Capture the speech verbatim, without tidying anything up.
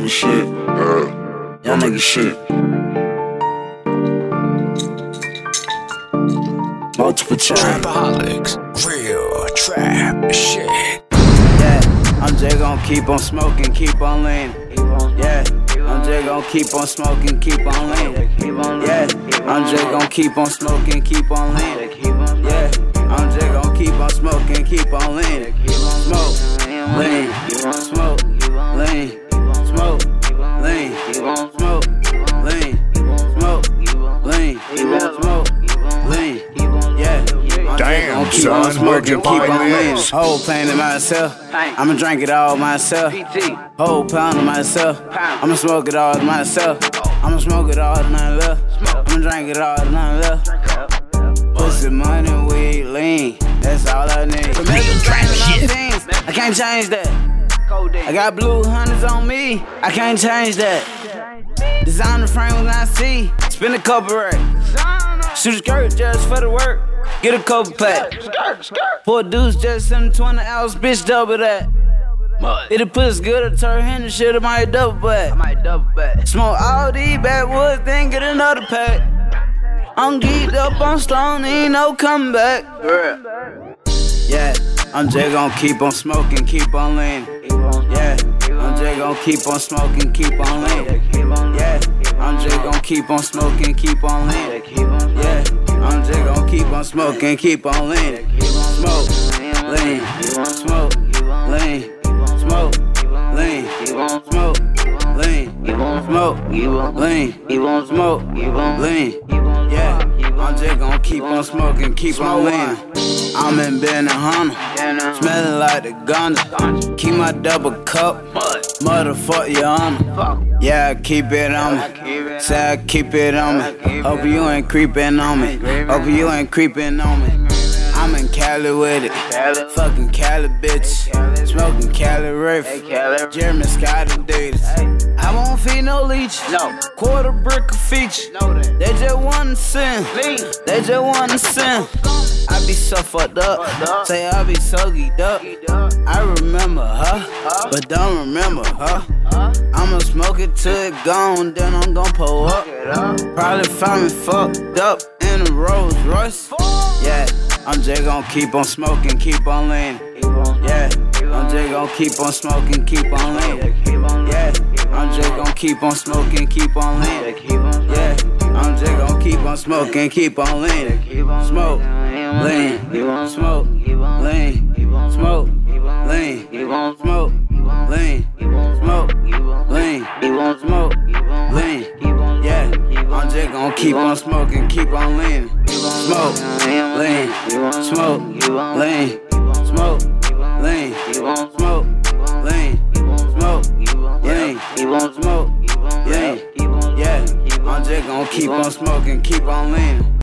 nigga shit. Uh, Y'all nigga shit. Multiple chain. Trapaholics, real trap shit. Yeah, I'm just gon' keep on smoking, keep on leaning. Yeah, I'm just gon' keep on smoking, keep on leaning. Yeah, I'm just gon' keep on smoking, keep on leaning. Yeah, I'm just gon' keep on smoking, keep on leaning. Smoke, lean, smoke, lean, smoke, lean, smoke, lean, smoke, lean, smoke, lean. Yeah, Damn, I'm keep on son, smoking, where'd you keep find on leaning. this? Whole plan in myself, I'ma drink it all myself. Whole pound of myself, I'ma smoke it all to myself. I'ma smoke it all to nothing left. I'ma drink it all to nothing left. Pussy, money, weed, lean, that's all I need. Real trap shit. I can't change that. I got blue hundreds on me, I can't change that. Designer frame when I see, spin a couple racks. Shoot a skirt just for the work, get a couple packs. Pour a deuce just in twenty ounce, bitch double that. If it puts good, I turn hand shit, I might double back. I might double back. Smoke all these backwoods, then get another pack. I'm geeked up on stone, ain't no coming back. Yeah, I'm just gon' keep on smoking, keep on leaning. Yeah, I'm just gon' keep on smoking, keep on leaning. Yeah, I'm just gon' keep on smoking, keep on leaning. Yeah, I'm just gon' keep on smoking, keep on leaning. Smoke, lean, smoke, lean, smoke, lean, smoke, lean, smoke, lean, smoke, lean. Yeah, I'm just gon' keep on smoking, keep on leaning. I'm in Benihana, smelling like the gunner. Keep my double cup, motherfuck your honor. Yeah, I keep it on me. Say I keep it on me. Hope you ain't creeping on me. Hope you ain't creeping on me. I'm in Cali with it, fucking Cali bitch. Smoking Cali Riff, Jeremy Scott Adidas. I won't feed no leech, no. Quarter brick of feature. They just want to sin, they just want to sin. I be so fucked up, say I be so geeked up. I remember her, but don't remember her. I'ma smoke it till it gone, then I'm gon' pull up. Probably find me fucked up in a Rolls Royce. Yeah, I'm just gon' keep on smoking, keep on leaning. Yeah, I'm just gon' keep on smoking, keep on leaning. Yeah, I'm just gon' keep on smoking, keep on leaning. Yeah, I'm just gon' keep on smoking, keep on leaning. Smoke, lean, smoke, lean, smoke, lean, smoke, lean, smoke, lean, smoke, lean. Yeah, I'm just gon' keep on smoking, keep on leaning. Smoke, lean, smoke, lean, smoke, lean, smoke, lean, smoke, lean, smoke, lean. Yeah, I'm just gon' keep on smoking, keep on leaning.